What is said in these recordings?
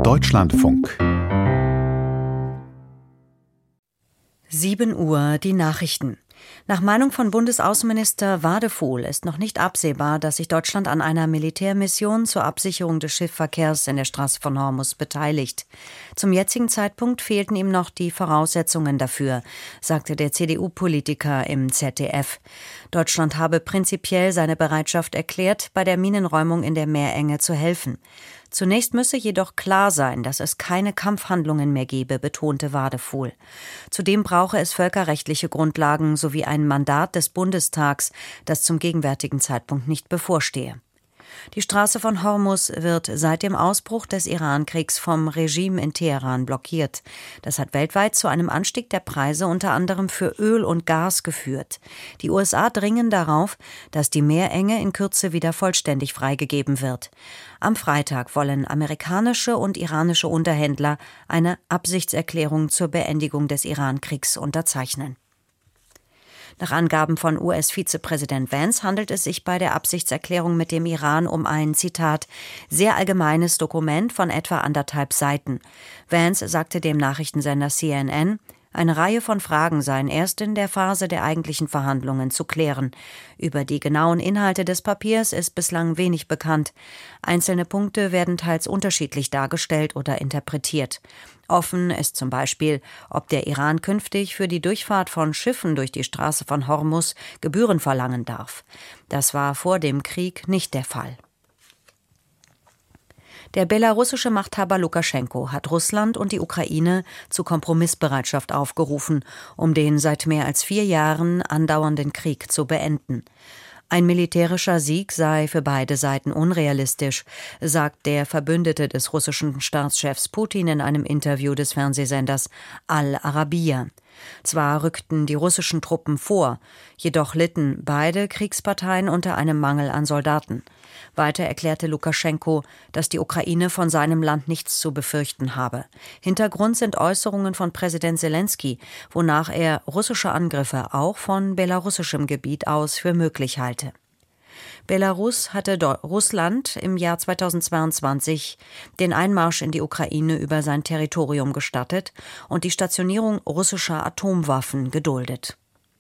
Deutschlandfunk. 7 Uhr, die Nachrichten. Nach Meinung von Bundesaußenminister Wadefuhl ist noch nicht absehbar, dass sich Deutschland an einer Militärmission zur Absicherung des Schiffsverkehrs in der Straße von Hormuz beteiligt. Zum jetzigen Zeitpunkt fehlten ihm noch die Voraussetzungen dafür, sagte der CDU-Politiker im ZDF. Deutschland habe prinzipiell seine Bereitschaft erklärt, bei der Minenräumung in der Meerenge zu helfen. Zunächst müsse jedoch klar sein, dass es keine Kampfhandlungen mehr gebe, betonte Wadefuhl. Zudem brauche es völkerrechtliche Grundlagen sowie ein Mandat des Bundestags, das zum gegenwärtigen Zeitpunkt nicht bevorstehe. Die Straße von Hormuz wird seit dem Ausbruch des Iran-Kriegs vom Regime in Teheran blockiert. Das hat weltweit zu einem Anstieg der Preise unter anderem für Öl und Gas geführt. Die USA dringen darauf, dass die Meerenge in Kürze wieder vollständig freigegeben wird. Am Freitag wollen amerikanische und iranische Unterhändler eine Absichtserklärung zur Beendigung des Iran-Kriegs unterzeichnen. Nach Angaben von US-Vizepräsident Vance handelt es sich bei der Absichtserklärung mit dem Iran um ein, Zitat, sehr allgemeines Dokument von etwa 1,5 Seiten. Vance sagte dem Nachrichtensender CNN, eine Reihe von Fragen seien erst in der Phase der eigentlichen Verhandlungen zu klären. Über die genauen Inhalte des Papiers ist bislang wenig bekannt. Einzelne Punkte werden teils unterschiedlich dargestellt oder interpretiert. Offen ist zum Beispiel, ob der Iran künftig für die Durchfahrt von Schiffen durch die Straße von Hormuz Gebühren verlangen darf. Das war vor dem Krieg nicht der Fall. Der belarussische Machthaber Lukaschenko hat Russland und die Ukraine zu Kompromissbereitschaft aufgerufen, um den seit mehr als 4 Jahren andauernden Krieg zu beenden. Ein militärischer Sieg sei für beide Seiten unrealistisch, sagt der Verbündete des russischen Staatschefs Putin in einem Interview des Fernsehsenders Al-Arabiya. Zwar rückten die russischen Truppen vor, jedoch litten beide Kriegsparteien unter einem Mangel an Soldaten. Weiter erklärte Lukaschenko, dass die Ukraine von seinem Land nichts zu befürchten habe. Hintergrund sind Äußerungen von Präsident Selenskyj, wonach er russische Angriffe auch von belarussischem Gebiet aus für möglich halte. Belarus hatte Russland im Jahr 2022 den Einmarsch in die Ukraine über sein Territorium gestattet und die Stationierung russischer Atomwaffen geduldet.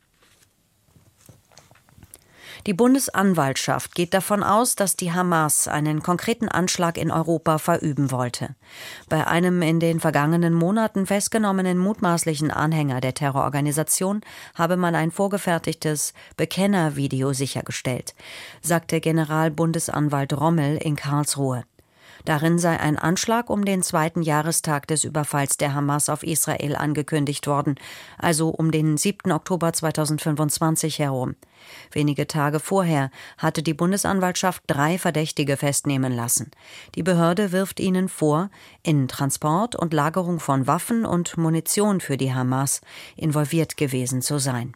Die Bundesanwaltschaft geht davon aus, dass die Hamas einen konkreten Anschlag in Europa verüben wollte. Bei einem in den vergangenen Monaten festgenommenen mutmaßlichen Anhänger der Terrororganisation habe man ein vorgefertigtes Bekennervideo sichergestellt, sagte Generalbundesanwalt Rommel in Karlsruhe. Darin sei ein Anschlag um den 2. Jahrestag des Überfalls der Hamas auf Israel angekündigt worden, also um den 7. Oktober 2025 herum. Wenige Tage vorher hatte die Bundesanwaltschaft 3 Verdächtige festnehmen lassen. Die Behörde wirft ihnen vor, in Transport und Lagerung von Waffen und Munition für die Hamas involviert gewesen zu sein.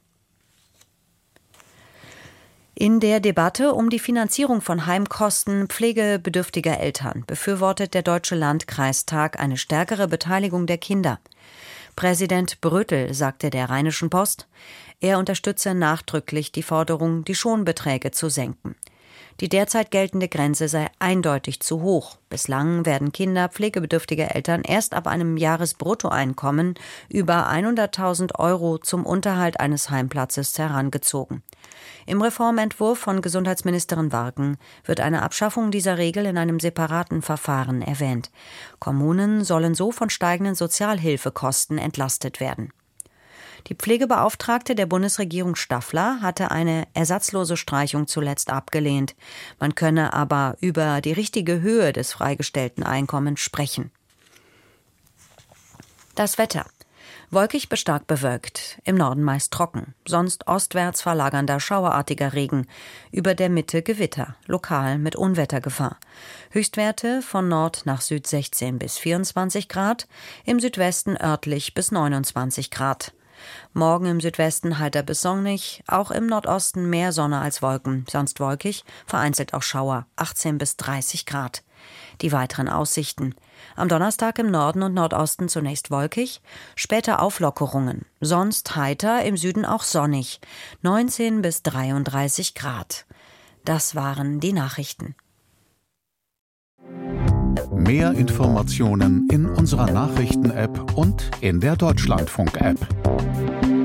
In der Debatte um die Finanzierung von Heimkosten pflegebedürftiger Eltern befürwortet der Deutsche Landkreistag eine stärkere Beteiligung der Kinder. Präsident Brötel sagte der Rheinischen Post, er unterstütze nachdrücklich die Forderung, die Schonbeträge zu senken. Die derzeit geltende Grenze sei eindeutig zu hoch. Bislang werden Kinder pflegebedürftiger Eltern erst ab einem Jahresbruttoeinkommen über 100.000 € zum Unterhalt eines Heimplatzes herangezogen. Im Reformentwurf von Gesundheitsministerin Warken wird eine Abschaffung dieser Regel in einem separaten Verfahren erwähnt. Kommunen sollen so von steigenden Sozialhilfekosten entlastet werden. Die Pflegebeauftragte der Bundesregierung Staffler hatte eine ersatzlose Streichung zuletzt abgelehnt. Man könne aber über die richtige Höhe des freigestellten Einkommens sprechen. Das Wetter. Wolkig bis stark bewölkt, im Norden meist trocken, sonst ostwärts verlagernder schauerartiger Regen, über der Mitte Gewitter, lokal mit Unwettergefahr. Höchstwerte von Nord nach Süd 16 bis 24 Grad, im Südwesten örtlich bis 29 Grad. Morgen im Südwesten heiter bis sonnig, auch im Nordosten mehr Sonne als Wolken, sonst wolkig, vereinzelt auch Schauer, 18 bis 30 Grad. Die weiteren Aussichten. Am Donnerstag im Norden und Nordosten zunächst wolkig, später Auflockerungen, sonst heiter, im Süden auch sonnig, 19 bis 33 Grad. Das waren die Nachrichten. Mehr Informationen in unserer Nachrichten-App und in der Deutschlandfunk-App.